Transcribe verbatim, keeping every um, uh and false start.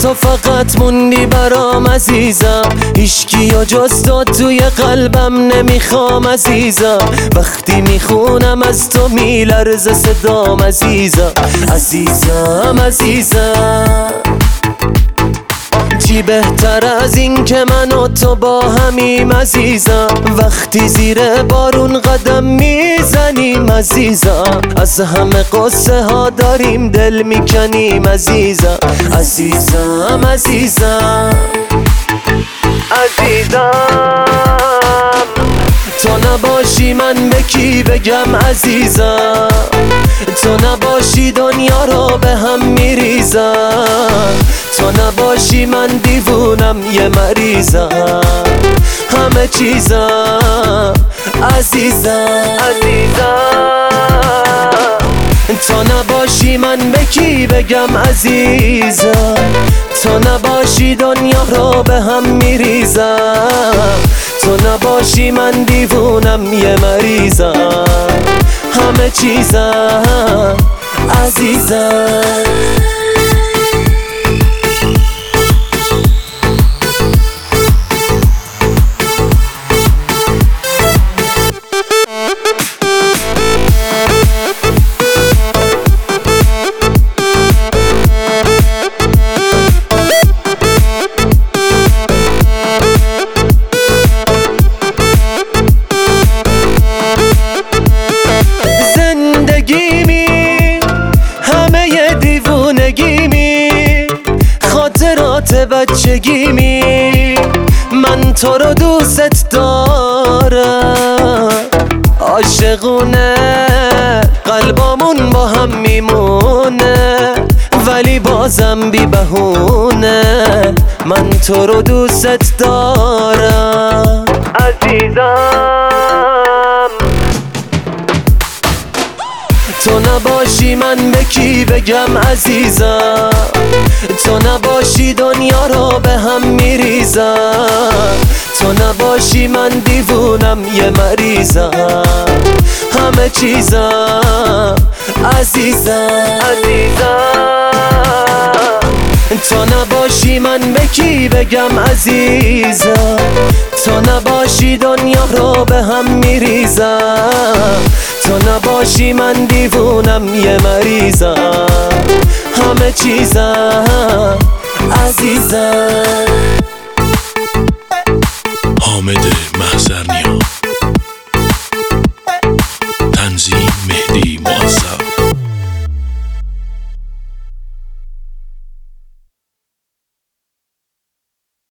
تو فقط موندی برام عزیزم، هیچکی یا جز تو توی قلبم نمیخوام عزیزم. وقتی میخونم از تو میلرزه صدام عزیزم، عزیزم عزیزم. چی بهتر از این که من و تو با همیم عزیزم، وقتی زیر بارون قدم میزنیم عزیزم. از همه قصه ها داریم دل میکنیم عزیزم، عزیزم عزیزم عزیزم. تو نباشی من به کی بگم عزیزم، تو نباشی دنیا رو به هم میریزم. تو نباشی من دیوونم یه مریضم، همه چیزم عزیزم عزیزم. تو نباشی من به کی بگم عزیزم، تو نباشی دنیا رو به هم میریزم. تو نباشی من دیوونم یه مریضم، همه چیزم عزیزم. بچگیمی من تو رو دوست دارم، عاشقونه قلبامون با هم میمونه، ولی بازم بی بهونه من تو رو دوست دارم عزیزم. تو نباشی من به کی بگم عزیزم، تو نباشی دنیا رو به هم میریزم. تو نباشی من دیوونم یه مریضم، همه چیزم عزیزم عزیزم. تو نباشی من به کی بگم عزیزم، تو نباشی دنیا رو به هم میریزم. تو نباشی من دیوونم یه مریضم، همه چیزم عزیزم. حامد محضرنیا.